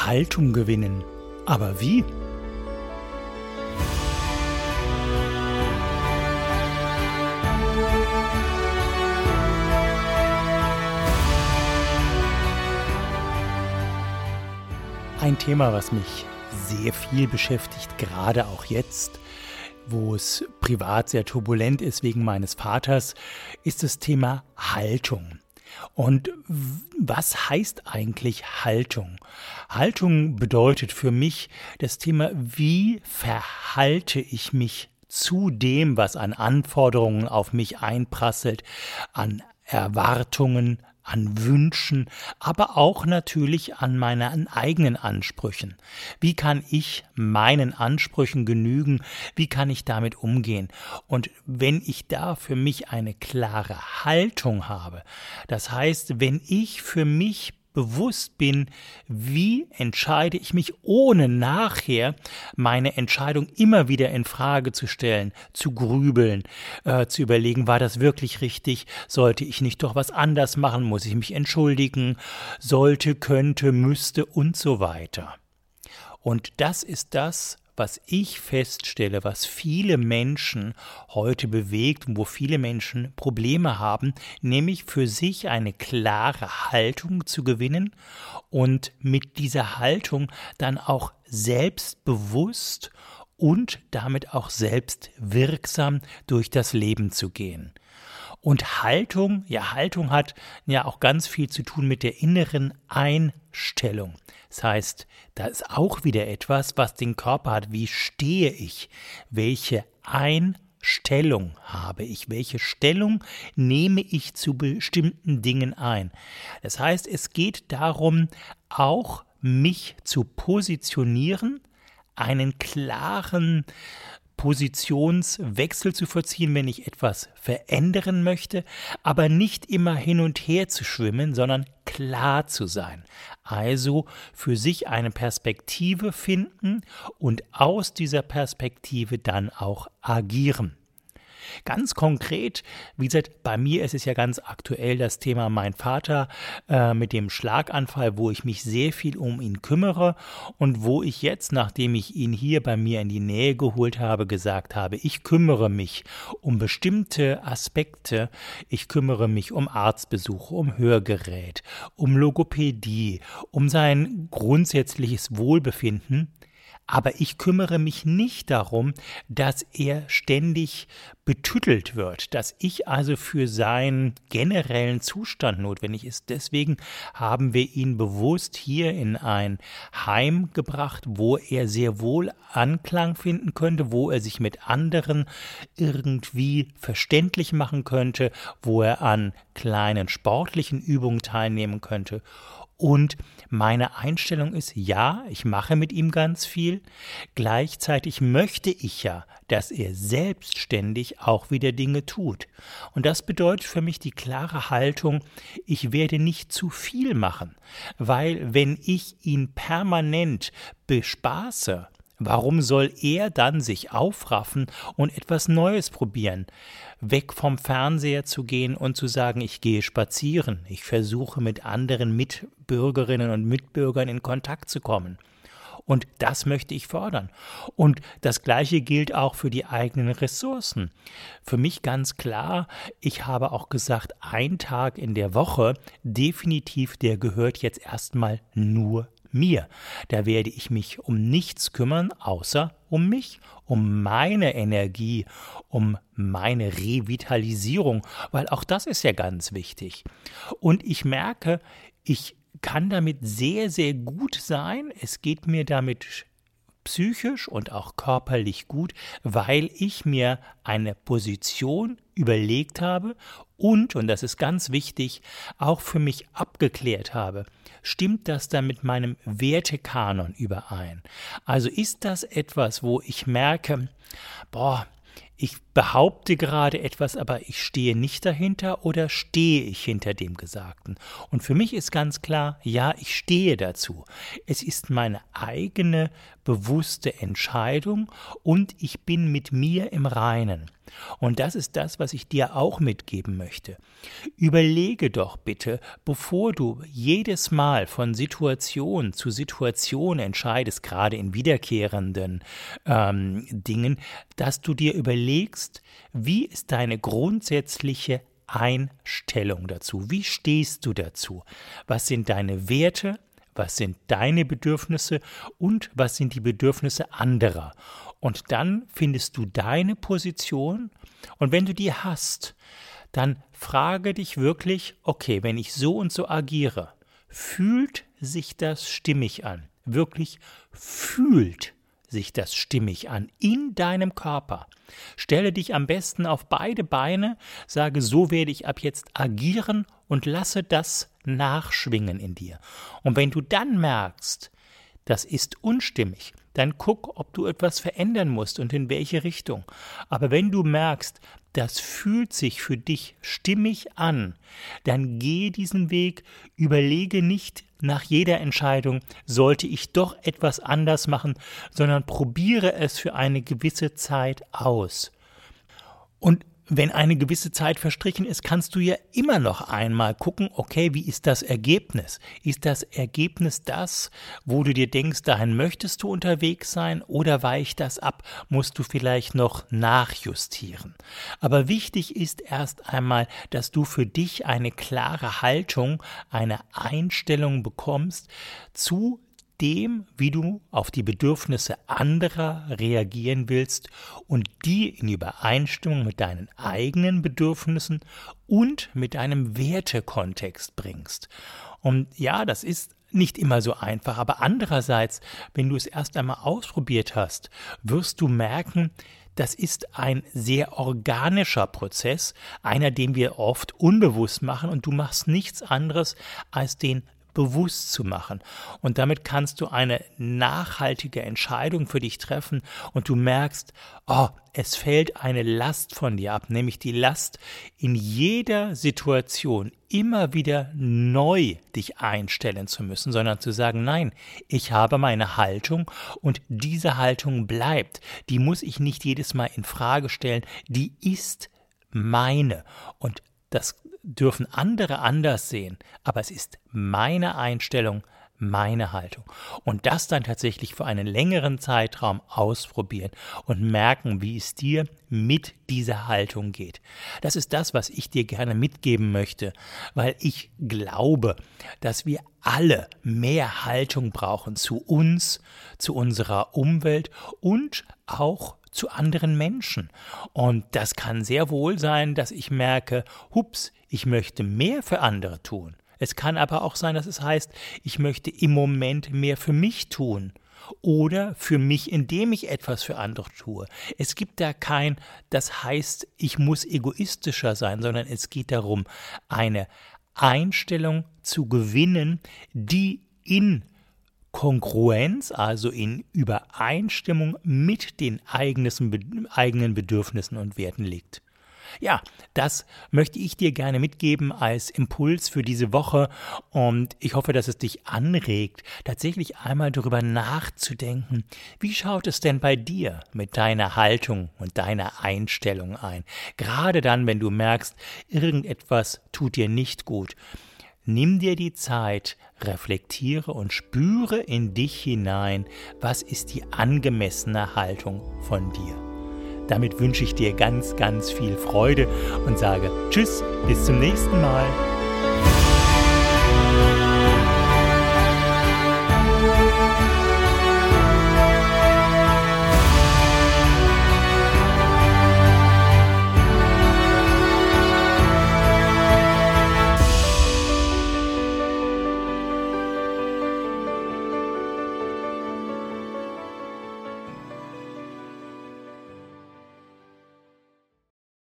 Haltung gewinnen. Aber wie? Ein Thema, was mich sehr viel beschäftigt, gerade auch jetzt, wo es privat sehr turbulent ist wegen meines Vaters, ist das Thema Haltung. Und was heißt eigentlich Haltung? Haltung bedeutet für mich das Thema, wie verhalte ich mich zu dem, was an Anforderungen auf mich einprasselt, an Erwartungen, an Wünschen, aber auch natürlich an meinen eigenen Ansprüchen. Wie kann ich meinen Ansprüchen genügen? Wie kann ich damit umgehen? Und wenn ich da für mich eine klare Haltung habe, das heißt, wenn ich für mich bewusst bin, wie entscheide ich mich, ohne nachher meine Entscheidung immer wieder in Frage zu stellen, zu grübeln, zu überlegen, war das wirklich richtig, sollte ich nicht doch was anders machen, muss ich mich entschuldigen, sollte, könnte, müsste und so weiter. Und das ist das, was ich feststelle, was viele Menschen heute bewegt und wo viele Menschen Probleme haben, nämlich für sich eine klare Haltung zu gewinnen und mit dieser Haltung dann auch selbstbewusst und damit auch selbstwirksam durch das Leben zu gehen. Und Haltung hat ja auch ganz viel zu tun mit der inneren Einstellung. Das heißt, da ist auch wieder etwas, was den Körper hat. Wie stehe ich? Welche Einstellung habe ich? Welche Stellung nehme ich zu bestimmten Dingen ein? Das heißt, es geht darum, auch mich zu positionieren, einen klaren Positionswechsel zu vollziehen, wenn ich etwas verändern möchte, aber nicht immer hin und her zu schwimmen, sondern klar zu sein. Also für sich eine Perspektive finden und aus dieser Perspektive dann auch agieren. Ganz konkret, wie gesagt, bei mir ist es ja ganz aktuell das Thema mein Vater mit dem Schlaganfall, wo ich mich sehr viel um ihn kümmere und wo ich jetzt, nachdem ich ihn hier bei mir in die Nähe geholt habe, gesagt habe, ich kümmere mich um bestimmte Aspekte, ich kümmere mich um Arztbesuche, um Hörgerät, um Logopädie, um sein grundsätzliches Wohlbefinden. Aber ich kümmere mich nicht darum, dass er ständig betüttelt wird, dass ich also für seinen generellen Zustand notwendig ist. Deswegen haben wir ihn bewusst hier in ein Heim gebracht, wo er sehr wohl Anklang finden könnte, wo er sich mit anderen irgendwie verständlich machen könnte, wo er an kleinen sportlichen Übungen teilnehmen könnte. Und meine Einstellung ist, ja, ich mache mit ihm ganz viel. Gleichzeitig möchte ich ja, dass er selbstständig auch wieder Dinge tut. Und das bedeutet für mich die klare Haltung, ich werde nicht zu viel machen, weil wenn ich ihn permanent bespaße, warum soll er dann sich aufraffen und etwas Neues probieren? Weg vom Fernseher zu gehen und zu sagen, ich gehe spazieren, ich versuche mit anderen Mitbürgerinnen und Mitbürgern in Kontakt zu kommen. Und das möchte ich fördern. Und das Gleiche gilt auch für die eigenen Ressourcen. Für mich ganz klar, ich habe auch gesagt, ein Tag in der Woche, definitiv, der gehört jetzt erstmal nur mir. Da werde ich mich um nichts kümmern, außer um mich, um meine Energie, um meine Revitalisierung, weil auch das ist ja ganz wichtig. Und ich merke, ich kann damit sehr, sehr gut sein. Es geht mir damit psychisch und auch körperlich gut, weil ich mir eine Position überlegt habe und das ist ganz wichtig, auch für mich abgeklärt habe. Stimmt das dann mit meinem Wertekanon überein? Also ist das etwas, wo ich merke, ich behaupte gerade etwas, aber ich stehe nicht dahinter oder stehe ich hinter dem Gesagten? Und für mich ist ganz klar, ja, ich stehe dazu. Es ist meine eigene bewusste Entscheidung und ich bin mit mir im Reinen. Und das ist das, was ich dir auch mitgeben möchte. Überlege doch bitte, bevor du jedes Mal von Situation zu Situation entscheidest, gerade in wiederkehrenden Dingen, dass du dir überlegst, wie ist deine grundsätzliche Einstellung dazu? Wie stehst du dazu? Was sind deine Werte? Was sind deine Bedürfnisse und was sind die Bedürfnisse anderer? Und dann findest du deine Position und wenn du die hast, dann frage dich wirklich, okay, wenn ich so und so agiere, fühlt sich das stimmig an? Wirklich fühlt sich das stimmig an in deinem Körper. Stelle dich am besten auf beide Beine, sage, so werde ich ab jetzt agieren und lasse das nachschwingen in dir. Und wenn du dann merkst, das ist unstimmig, dann guck, ob du etwas verändern musst und in welche Richtung. Aber wenn du merkst, das fühlt sich für dich stimmig an, dann gehe diesen Weg, überlege nicht nach jeder Entscheidung, sollte ich doch etwas anders machen, sondern probiere es für eine gewisse Zeit aus. Und wenn eine gewisse Zeit verstrichen ist, kannst du ja immer noch einmal gucken, okay, wie ist das Ergebnis? Ist das Ergebnis das, wo du dir denkst, dahin möchtest du unterwegs sein oder weicht das ab, musst du vielleicht noch nachjustieren. Aber wichtig ist erst einmal, dass du für dich eine klare Haltung, eine Einstellung bekommst zu dem, wie du auf die Bedürfnisse anderer reagieren willst und die in Übereinstimmung mit deinen eigenen Bedürfnissen und mit deinem Wertekontext bringst. Und ja, das ist nicht immer so einfach, aber andererseits, wenn du es erst einmal ausprobiert hast, wirst du merken, das ist ein sehr organischer Prozess, einer, den wir oft unbewusst machen und du machst nichts anderes, als den bewusst zu machen. Und damit kannst du eine nachhaltige Entscheidung für dich treffen und du merkst, es fällt eine Last von dir ab, nämlich die Last, in jeder Situation immer wieder neu dich einstellen zu müssen, sondern zu sagen, nein, ich habe meine Haltung und diese Haltung bleibt. Die muss ich nicht jedes Mal in Frage stellen, die ist meine. Und das dürfen andere anders sehen, aber es ist meine Einstellung, meine Haltung. Und das dann tatsächlich für einen längeren Zeitraum ausprobieren und merken, wie es dir mit dieser Haltung geht. Das ist das, was ich dir gerne mitgeben möchte, weil ich glaube, dass wir alle mehr Haltung brauchen zu uns, zu unserer Umwelt und auch zu anderen Menschen. Und das kann sehr wohl sein, dass ich merke, ich möchte mehr für andere tun. Es kann aber auch sein, dass es heißt, ich möchte im Moment mehr für mich tun oder für mich, indem ich etwas für andere tue. Es gibt da kein, das heißt, ich muss egoistischer sein, sondern es geht darum, eine Einstellung zu gewinnen, die in Kongruenz, also in Übereinstimmung mit den eigenen Bedürfnissen und Werten liegt. Ja, das möchte ich dir gerne mitgeben als Impuls für diese Woche und ich hoffe, dass es dich anregt, tatsächlich einmal darüber nachzudenken, wie schaut es denn bei dir mit deiner Haltung und deiner Einstellung ein? Gerade dann, wenn du merkst, irgendetwas tut dir nicht gut. Nimm dir die Zeit, reflektiere und spüre in dich hinein, was ist die angemessene Haltung von dir. Damit wünsche ich dir ganz, ganz viel Freude und sage Tschüss, bis zum nächsten Mal.